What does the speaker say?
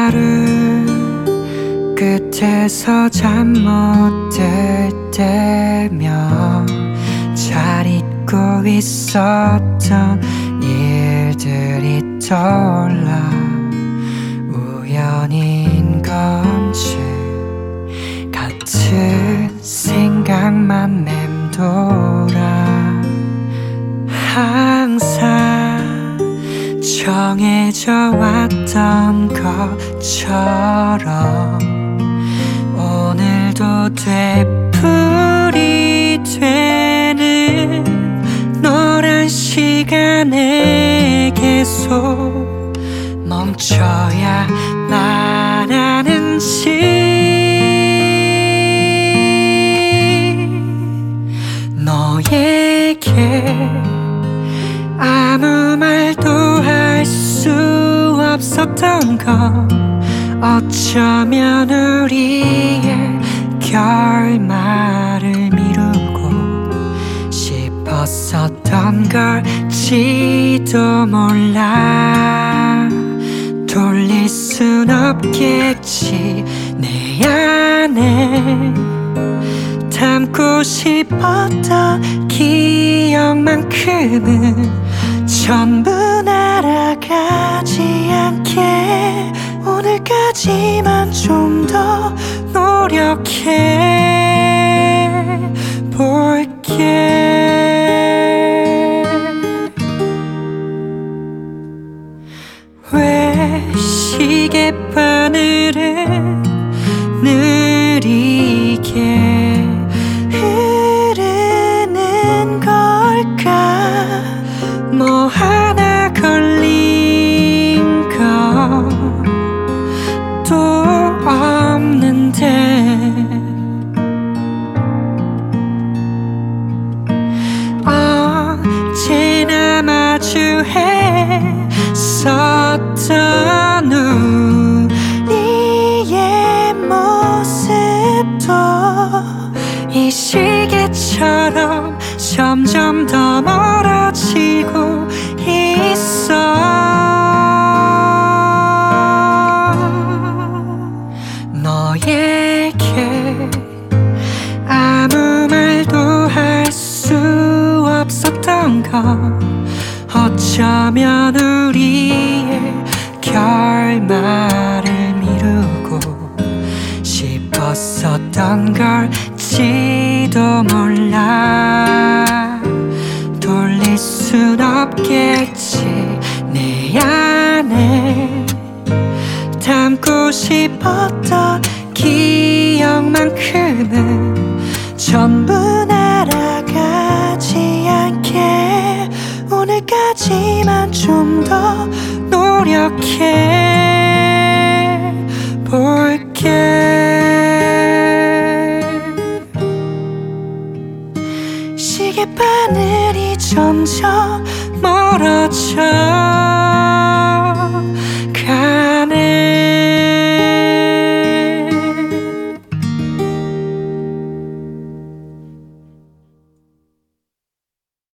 하루 끝에서 잠 못 들 때면 잘 잊고 있었던 일들이 떠올라 우연인 건지 같은 생각만 맴돌아 항상 정해져 왔던 것처럼 오늘도 되풀이 되는 너란 시간에 계속 멈춰야만 하는지 너에게 아무 말도 할 수 없었던 건 어쩌면 우리의 결말을 미루고 싶었었던 걸지도 몰라 돌릴 순 없겠지 내 안에 담고 싶었던 기억만큼은 전부 날아가지 않게 오늘까지만 좀 더 노력해 볼게 왜 시계바늘은 느리게 흐르는 걸까 뭐 하나 걸린 것도 없는데 언제나 마주했었던 우리의 모습도 이 시계처럼 점점 더 멀어지고 있어 너에게 아무 말도 할 수 없었던 건 어쩌면 우리의 결말을 미루고 싶었었던 걸지도 몰라 돌릴 순 없겠지 내 안에 담고 싶었던 기억만큼은 전부 날아가지 않게 오늘까지만 좀 더 노력해 볼게 시계바늘이 점점 멀어져